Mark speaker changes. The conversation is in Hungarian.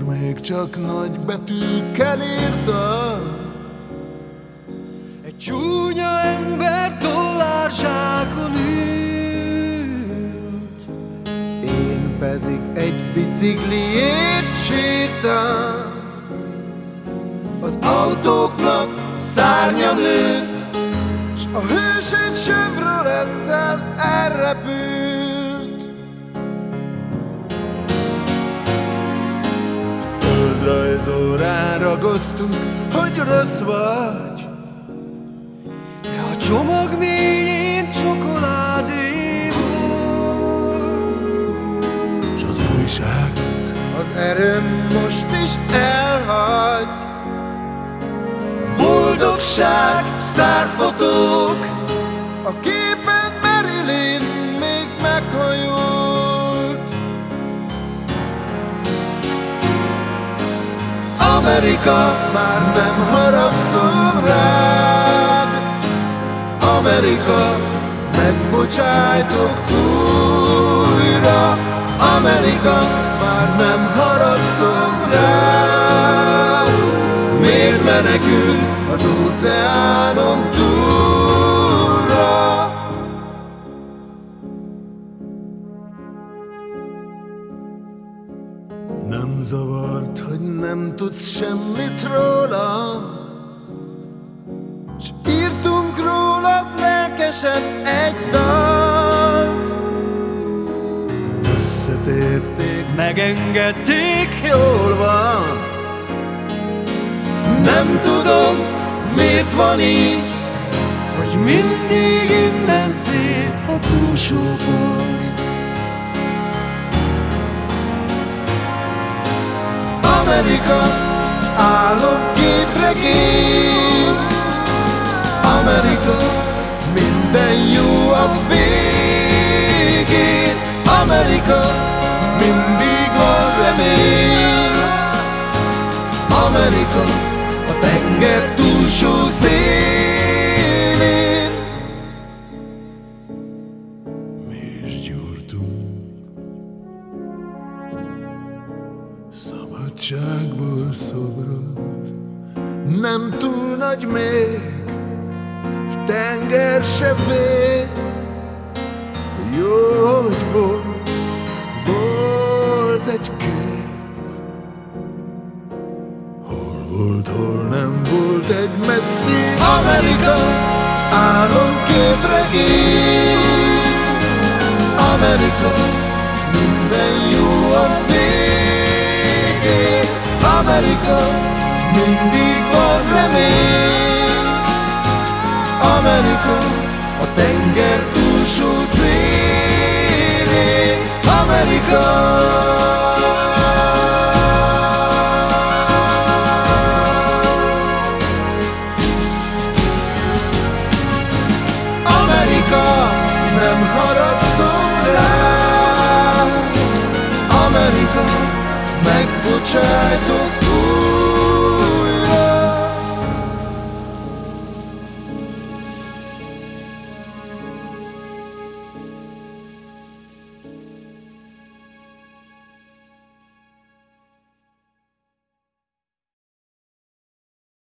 Speaker 1: még csak nagy betűkkel írta.
Speaker 2: Egy csúnya ember dollárzsákon ült,
Speaker 1: én pedig egy bicikliért sírtam. Az autóknak szárnya nőtt, s a hős egy Chevrolettel elrepült. Földrajzórán ragasztunk, hogy rossz vagy,
Speaker 2: de a csomag mélyén csokoládé volt.
Speaker 1: s az újság az erőm most is elhagy. Boldogság, sztárfotók, a képen Marilyn még meghajolt. Amerika, már nem haragszom rád. Amerika, megbocsájtok újra. Amerika, már nem haragszom rád. Miért menekülsz az óceánon túlra? Nem zavart, hogy nem tudsz semmit róla, s írtunk rólad lelkesen egy dalt. Összetépték,
Speaker 2: Megengedték,
Speaker 1: jól van. Nem tudom, miért van így,
Speaker 2: hogy mindig innen szép a túlsó pont.
Speaker 1: Amerika, álomképregény. Amerika, minden jó a végén. Amerika, mindig van remény. Amerika, a tenger túlsó szélén. Mi is gyúrtunk, szabadságból szobrot. Nem túl nagy még, s tenger se véd. Jó, hogy volt egy kép. Hol nem volt egy messzi Amerika, álomképregény. Amerika, minden jó a végén. Amerika, mindig van remény. Amerika, a tenger túlsó szélén. Amerika, nem haragszom rá. Amerika, megbocsájtok